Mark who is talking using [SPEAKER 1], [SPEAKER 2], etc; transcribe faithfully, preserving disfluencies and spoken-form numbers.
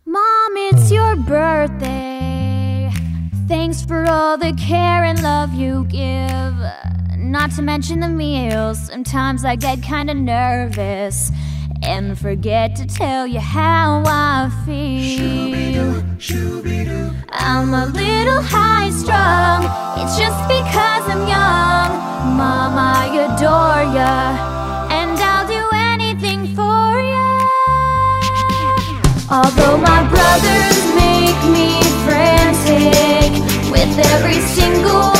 [SPEAKER 1] Mom, it's your birthday. Thanks for all the care and love you give. Not to mention the meals. Sometimes I get kinda nervous and forget to tell you how I feel. I'm a little high-strung. It's just because I'm young. Mom, I adore ya, and I'll do anything for ya. Although my brothers make me frantic with every single